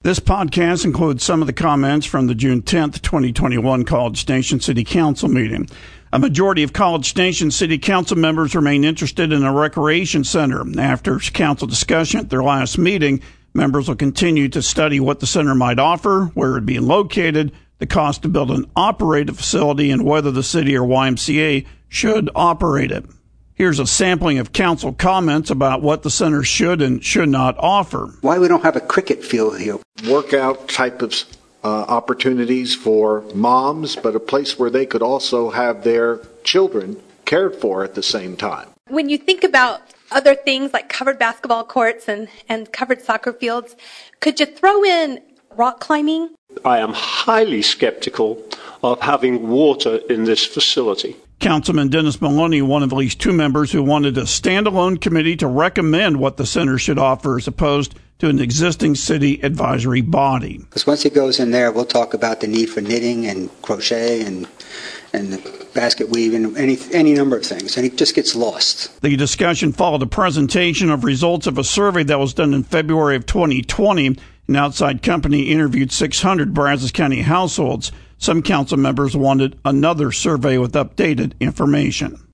This podcast includes some of the comments from the June 10th, 2021 College Station City Council meeting. A majority of College Station City Council members remain interested in a recreation center. After council discussion at their last meeting, members will continue to study what the center might offer, where it would be located, the cost to build and operate a facility, and whether the city or YMCA should operate it. Here's a sampling of council comments about what the center should and should not offer. Why we don't have a cricket field here? Workout type of opportunities for moms, but a place where they could also have their children cared for at the same time. When you think about other things like covered basketball courts and covered soccer fields, could you throw in rock climbing? I am highly skeptical of having water in this facility. Councilman Dennis Maloney, one of at least two members who wanted a standalone committee to recommend what the center should offer as opposed to an existing city advisory body. Because once it goes in there, we'll talk about the need for knitting and crochet and basket weaving, any number of things, and it just gets lost. The discussion followed a presentation of results of a survey that was done in February of 2020. An outside company interviewed 600 Brazos County households. Some council members wanted another survey with updated information.